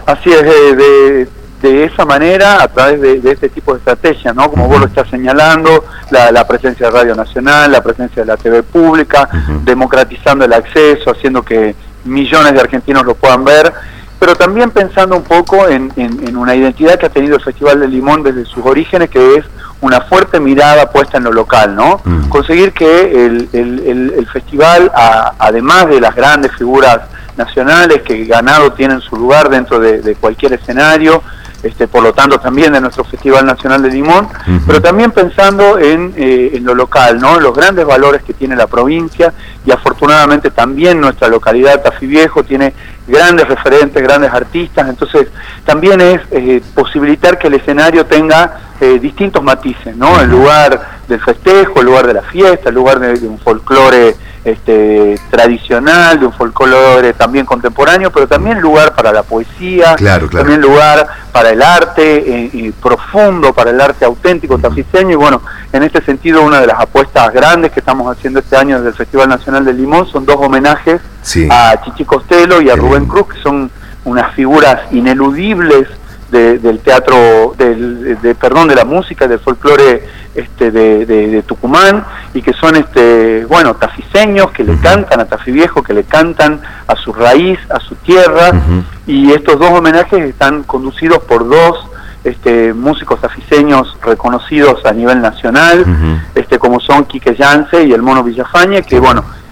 Así es, de esa manera, a través de este tipo de estrategia, ¿no? Como vos lo estás señalando, la presencia de Radio Nacional, la presencia de la TV pública, democratizando el acceso, haciendo que millones de argentinos lo puedan ver, pero también pensando un poco en una identidad que ha tenido el Festival del Limón desde sus orígenes, que es una fuerte mirada puesta en lo local, ¿no? Conseguir que el festival, además de las grandes figuras nacionales que ganado tienen su lugar dentro de cualquier escenario, por lo tanto también de nuestro Festival Nacional de Limón, pero también pensando en lo local, ¿no? Los grandes valores que tiene la provincia, y afortunadamente también nuestra localidad, Tafí Viejo, tiene grandes referentes, grandes artistas, entonces también es posibilitar que el escenario tenga distintos matices, ¿no? El lugar del festejo, el lugar de la fiesta, el lugar de un folclore tradicional, de un folclore también contemporáneo, pero también lugar para la poesía, también lugar para el arte profundo, para el arte auténtico tafiseño, y bueno, en este sentido una de las apuestas grandes que estamos haciendo este año desde el Festival Nacional del Limón son 2 homenajes a Chichi Costello y a Rubén Cruz, que son unas figuras ineludibles del teatro, de la música, del folclore de Tucumán, y que son tafiseños que le cantan a Tafí Viejo, que le cantan a su raíz, a su tierra, y estos 2 homenajes están conducidos por 2 músicos tafiseños reconocidos a nivel nacional, como son Quique Yance y el Mono Villafañe, que bueno,